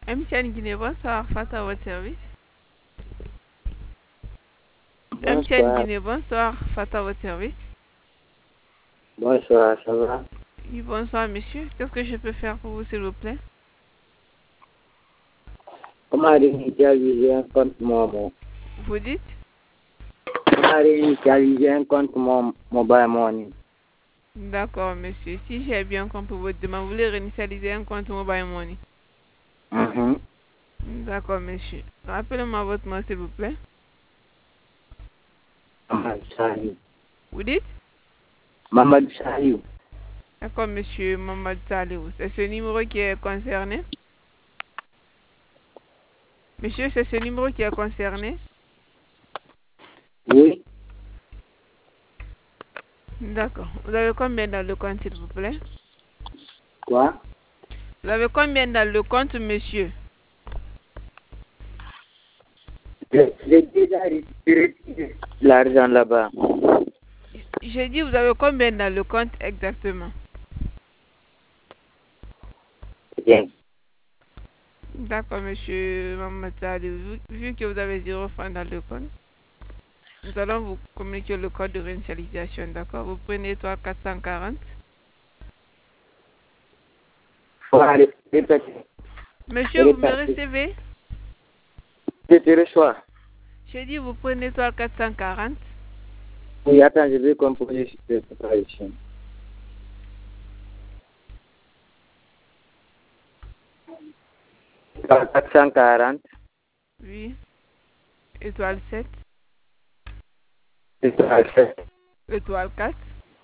MTN Guinée, bonsoir, face à votre service. MTN Bonsoir. Guinée, bonsoir, face à votre service. Bonsoir, ça va? Oui, bonsoir, monsieur. Qu'est-ce que je peux faire pour vous, s'il vous plaît? Comment réinitialiser un compte Momo? Vous dites? Comment réinitialiser un compte Mobile Money? D'accord, monsieur. Si j'ai bien compris votre demande, vous voulez réinitialiser un compte Mobile Money. Mhm. D'accord, monsieur. Rappelez-moi votre nom, s'il vous plaît. Mamadou Saliou. Vous dites? Mamadou Saliou. D'accord, monsieur Mohamed Salihou. C'est ce numéro qui est concerné? Monsieur, c'est ce numéro qui est concerné? Oui. D'accord. Vous avez combien dans le compte, s'il vous plaît? Quoi? Vous avez combien dans le compte, monsieur? J'ai déjà retiré l'argent là-bas. J'ai dit, vous avez combien dans le compte exactement? Bien. D'accord, monsieur Mohamed Salihou. Vu que vous avez 0 francs dans le compte, nous allons vous communiquer le code de réinitialisation, d'accord? Vous prenez étoile 440. Faut aller répéter. Monsieur, vous me Répéter. recevez? Je te reçois. J'ai dit, vous prenez étoile 440. Oui, attends, je vais composer sur cette préparation. 440. Oui. Étoile 7. Étoile 7. Étoile 4.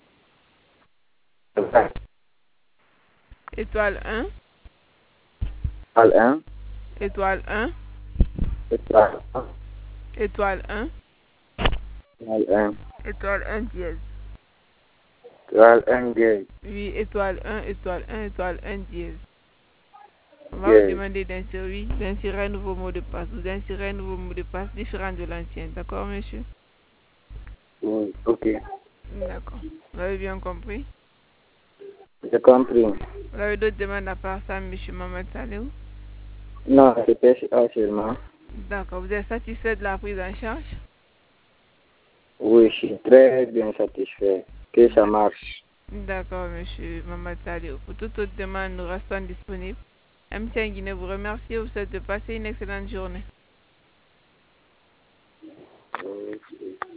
Étoile 1. Étoile 1. Étoile 1. Étoile 1. Étoile 1. Étoile 1. Étoile 1 dièse. Étoile 1 gay. Oui, étoile 1, étoile 1, étoile 1 dièse. On va vous Gay. demander d'insérer un nouveau mot de passe. Vous insérez un nouveau mot de passe différent de l'ancien. D'accord, monsieur? Oui, ok. D'accord. Vous avez bien compris? J'ai compris. Vous avez d'autres demandes à part ça, monsieur Mohamed Salihou? Non, c'était ça seulement. D'accord. Vous êtes satisfait de la prise en charge? Oui, je suis très bien satisfait que ça marche. D'accord, monsieur Mohamed Salihou. Pour toute autre demande, nous restons disponibles. MTN Guinée vous remercie et vous souhaite de passer une excellente journée. Ok.